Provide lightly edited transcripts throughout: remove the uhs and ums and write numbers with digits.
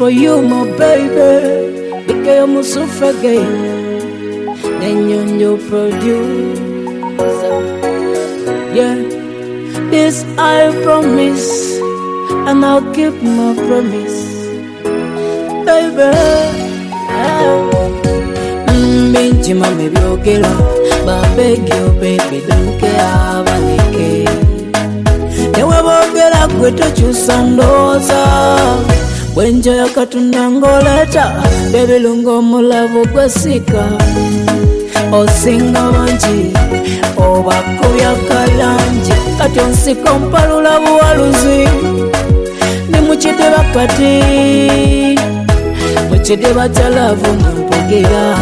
for you, my baby. Because I'm so forget. Then you produce. Yeah, this I promise, and I'll keep my promise, baby. Benjima me biogela, but beg you, baby, don't care, banike. Newe bogela kweto chusandoza, wenja ya katunda ngoleta, baby lungo mulavu kwesika. Osinga wanji, obakubya kalanji, kati onsiko mpalula buwaluzi. Ni muchideba kati, muchideba talavu mpogera.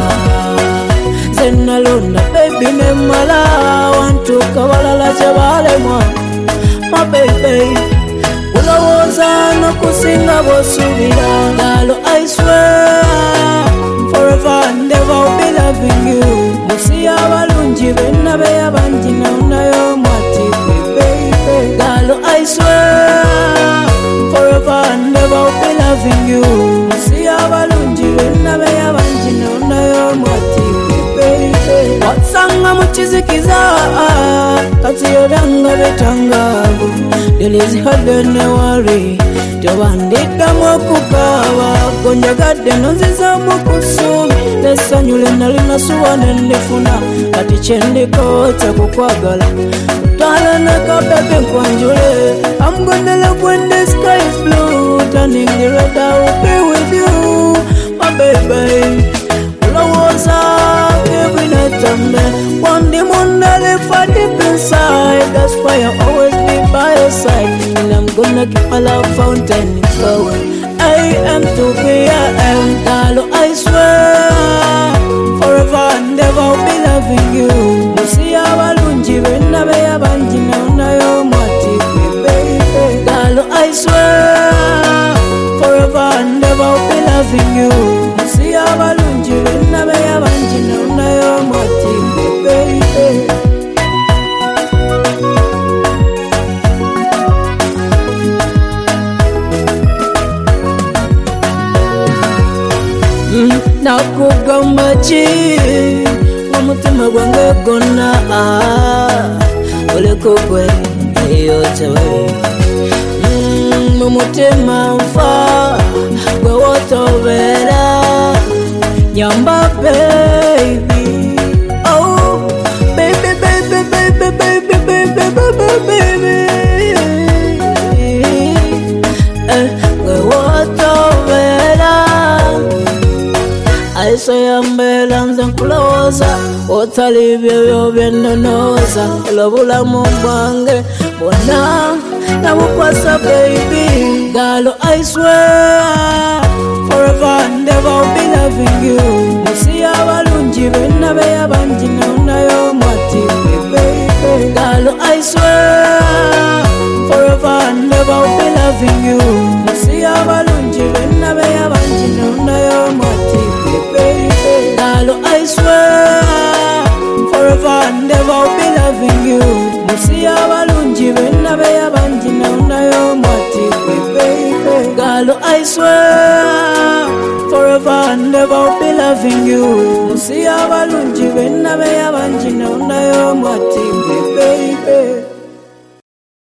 Zenalonda baby nemala, wantu kabalala chabalemwa. My baby, ulowoza no kusinga bosubira. Lalo I swear, forever and ever I'll be loving you. Musi abalungi benna beyabanji naunayo mwati baby. Lalo I swear, forever and ever I'll be loving you. Musi abalungi benna beyabanji naunayo mwati baby. Watsanga muchizikiza kati yobyanga betangavu. There is hardly no worry. Tobandika mokukaba konjagadde nonziza mukusumi. Nesanyule nalina suwane ndifuna kati kyendiko kyakukwagala. Talaneka bebe nkwanjule. I'm gonna love when the sky is blue. Turning the red I will be with you, my baby. Ulowoza every night and day. One day I find deep inside. That's why I'll always be by your side. And I'm gonna keep my love fountain flowing. I am to be, I am. Lalo, I swear, forever and ever I'll be loving you. Musi abalungi benna beyabanji naunayo mwati baby. Lalo, I swear, forever and ever I'll be loving you. Musi abalungi benna beyabanji naunayo mwati baby. Nakugamba ki omutima gwange gonna oleko gwe eyo tewali mumutima nfa gwe wotobeera nyamba baby. Oh baby baby baby baby baby baby gwe wotobeera. Aisoyambela nze nkulowoza otali byebyo byenonoza. Olobulamu bwange bwonna nabukwasa baby. Galo I swear, forever and ever I'll be loving you. Musi abalungi benna beyabanji naunayo mwati baby. Galo I swear, forever and ever I'll be loving you. Musi abalungi benna beyabanji naunayo mwati baby. Lalo I swear, forever and ever I'll be loving you. Musi abalungi benna beyabanji naunayo mwati baby. Lalo I swear, forever and ever I'll be loving you. Musi abalungi benna beyabanji naunayo mwati baby.